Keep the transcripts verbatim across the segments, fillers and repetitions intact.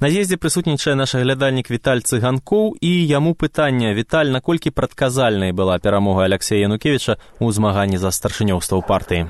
На з'ездзе прысутнічае наш глядальнік Віталь Цыганкоў, і яму пытанне. Віталь, наколькі прадказальнай была перамога Алексея Янукевіча ў змаганні за старшынёўства ў партыі?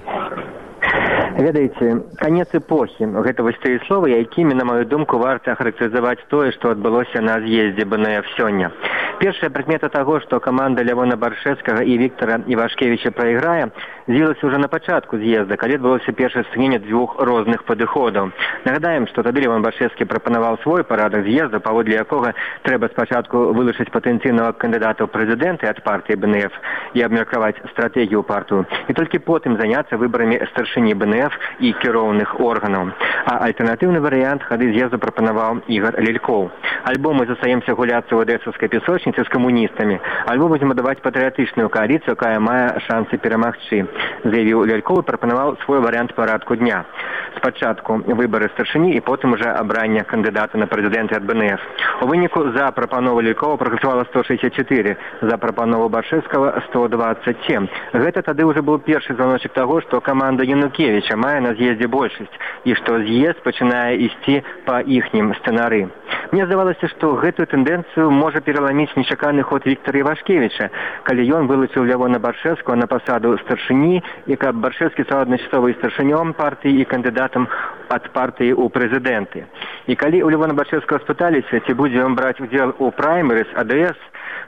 Ведаеце, канец эпохі. Гэта вось тыя словы, якімі, на маю думку, варта характарызаваць тое, што адбылося на з'ездзе бэ эн эф сёння. Першая прыкмета таго, што каманда Лявона Баршэўскага і Віктара Івашкевіча прайграе, з'явілася ўжо на пачатку з'езда, калі адбылося першае сутыкненне дзвюх розных падыходаў. Нагадаем, што тады Лявон Баршэўскі прапанаваў свой парадак з'езда, паводле якога трэба спачатку вылучыць патэнцыйнага кандыдата ў прэзідэнты ад партыі бэ эн эф і абмеркаваць стратэгію партыю, і толькі потым заняцца выбарамі старшыні бэ эн эф і кіроўных органаў. А альтэрнатыўны варыянт хады з'езду прапанаваў Ігар Лялькоў. Альбо мы застаемся гуляцца ў адэсаўскай песочніцы з камуністамі, альбо будзем будаваць патрыятычную кааліцыю, якая мае шансы перамагчы, заявіў Лялькоў і прапанаваў свой варыянт парадку дня. Спачатку выбары старшыні і потым уже абранне кандыдата на прэзідэнты ад бэ эн эф. У выніку за прапанову Лялькова прагаласавала сто шэсцьдзесят чатыры, за прапанову Баршэўскага сто двадцать семь. Гэта тады ўжо быў першы званочак таго, што каманда Янукевіча мае на з'ездзе большасць і што з'езд пачынае ісці па іхнім сцэнары. Мне здавалася, што гэтую тэндэнцыю можа пераламіць нечаканы ход Віктара Івашкевіча, калі ён вылучыў Лявона Баршэўскага на пасаду старшыні, і каб Баршэўскі стаў адначасова і старшынём партыі і кандыдатам ад партыі ў прэзідэнты. І калі у Лявона Баршэўскага спыталіся, ці будзе ён браць удзел у праймерыс а дэ эс,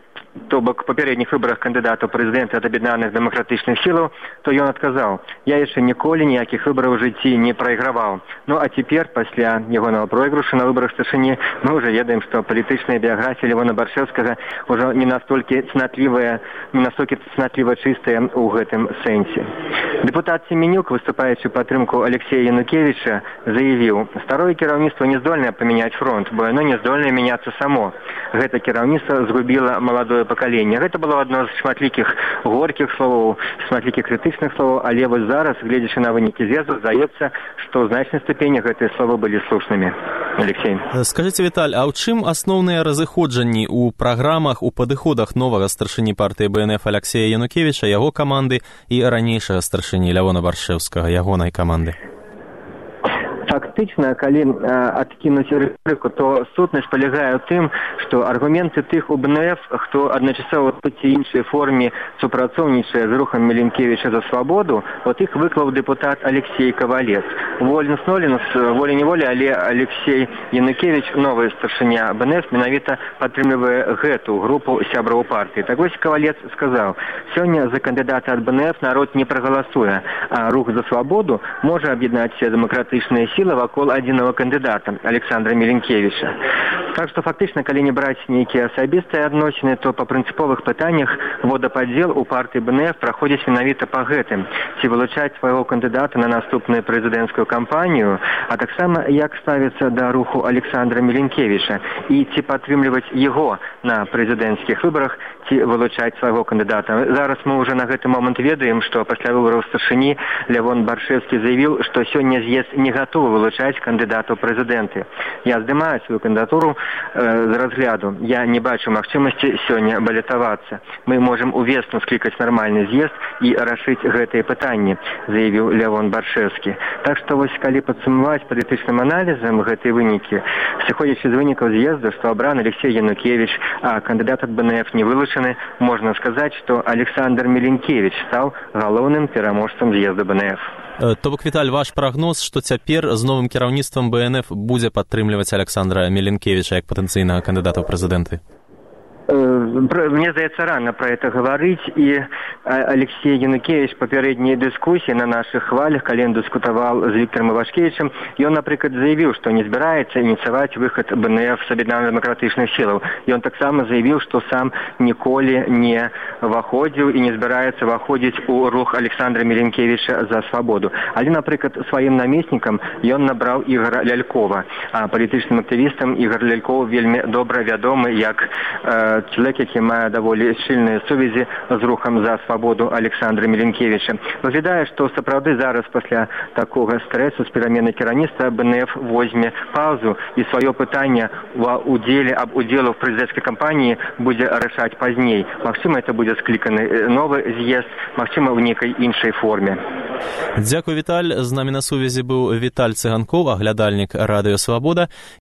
то бок папярэдніх выбарах кандыдатаў прэзідэнта ад аб'яднаных дэмакратычных сілаў, то ён адказаў: «Я яшчэ ніколі ніякіх выбараў у жыцці не прайграваў». Ну а цяпер, пасля ягонага пройгрышу на выбарах старшыні, мы ўжо ведаем, што палітычная біяграфія Лявона Баршэўскага ўжо не настолькі цнатлівая, не настолькі цнатліва чыстая ў гэтым сэнсе. Дэпутат Семенюк, выступаючы падтрымку Алексея Янукевіча, заявіў: «Старое кіраўніцтва не здольнае памяняць фронт, бо яно не здольнае мяняцца само. Гэта кіраўніцтва згубіла маладое пакаленне». Гэта было адно з шматлікіх горкіх словаў, шматлікіх крытычных словаў, але вось зараз, гледзячы на вынікі з'езду, здаецца, што ў значнай ступені гэтыя словы былі слушнымі. Алексей. Скажыце, Віталь, а ў чым асноўныя разыходжанні ў праграмах, у падыходах новага старшыні партыі бэ эн эф Алексея Янукевіча, яго каманды, і ранейшага старшыні Лявона Баршэўскага, ягонай каманды? Фактычна, калі э, адкінуць рыторыку, то сутнасць палягае ў тым, што аргументы тых у бэ эн эф, хто адначасова ў ці іншай форме супрацоўнічае з рухам Міленкевіча за свабоду, от іх выклаў дэпутат Алексей Кавалец. Вольна-сноліна, волі-неволі, але Алексей Янукевіч, новы старшыня бэ эн эф, менавіта падтрымлівае гэту групу сябраў партыі. Так вось Кавалец сказаў: «Сёння за кандыдата ад бэ эн эф народ не прагаласуе, а рух за свабоду можа аб'яднаць все дэмакратычныя сілы вакол адзінага кандыдата, Александра Міленкевіча». Так што фактычна, калі не браць нейкія асабістыя адносіны, то па прынцыповых пытаннях водападзел у партыі бэ эн эф праходзіць менавіта па гэтым: ці вылучаць свайго кандыдата на наступную прэзідэнцкую кампанію, а таксама як ставіцца да руху Александра Міленкевіча і ці падтрымліваць яго на прэзідэнцкіх выбарах, ці вылучаць свайго кандыдата. Зараз мы ўжо на гэты момант ведаем, што пасля выбараў старшыні Лявон Баршэўскі заявіў, што сёння з'езд не гатовы вылучаць кандыдата ў прэзідэнты. Я здымаю сваю кандыдатуру э, з разгляду. Я не бачу магчымасці сёння балятавацца. Мы можам увесну склікаць нармальны з'езд і рашыць гэтыя пытанні, заявіў Лявон Баршэўскі. Так што вось калі падсумаваць палітычным аналізам гэтыя вынікі, сыходзячы з вынікаў з'езду, што абраны Алексей Янукевіч, а кандыдат ад бэ эн эф не вылучаны, можна сказаць, што Александр Міленкевіч стаў галоўным пераможцам з'езду бэ эн эф. То бок, Віталь, ваш прагноз, што цяпер з новым кіраўніцтвам бэ эн эф будзе падтрымліваць Александра Міленкевіча як патэнцыйнага кандыдата ў прэзідэнты? Мне здаецца, рана пра гэта гаварыць, і Алексей Янукевіч папярэдняй дыскусіі на нашых хвалях, калі ён дыскутаваў з Віктарам Івашкевічам, ён, напрыклад, заявіў, што не збіраецца ініцыяваць выхад бэ эн эф з аб'яднаных дэмакратычных сілаў. Ён таксама заявіў, што сам ніколі не ваходзіў і не збіраецца ваходзіць у рух Александра Міленкевіча за свабоду. Але, напрыклад, сваім намеснікам ён набраў Ігара Лялькова. А палітычным актывістам Ігар Лялькоў вельмі добра вядомы як э, чалавек, які мае даволі шчыльныя сувязі з рухам за свабоду Александра Міленкевіча. Выглядае, што сапраўды зараз пасля такога стрэсу з перамены кіраўніцтва бэ эн эф возьме паўзу і сваё пытанне ва удзеле аб удзелу в прэзідэнцкай кампаніі будзе рашаць пазней. Магчыма, это будзе скліканы новы з'езд, магчыма, ў нейкай іншай форме. Дзякуй, Віталь. З намі на сувязі быў Віталь Цыганкоў, аглядальнік Радыё Свабода.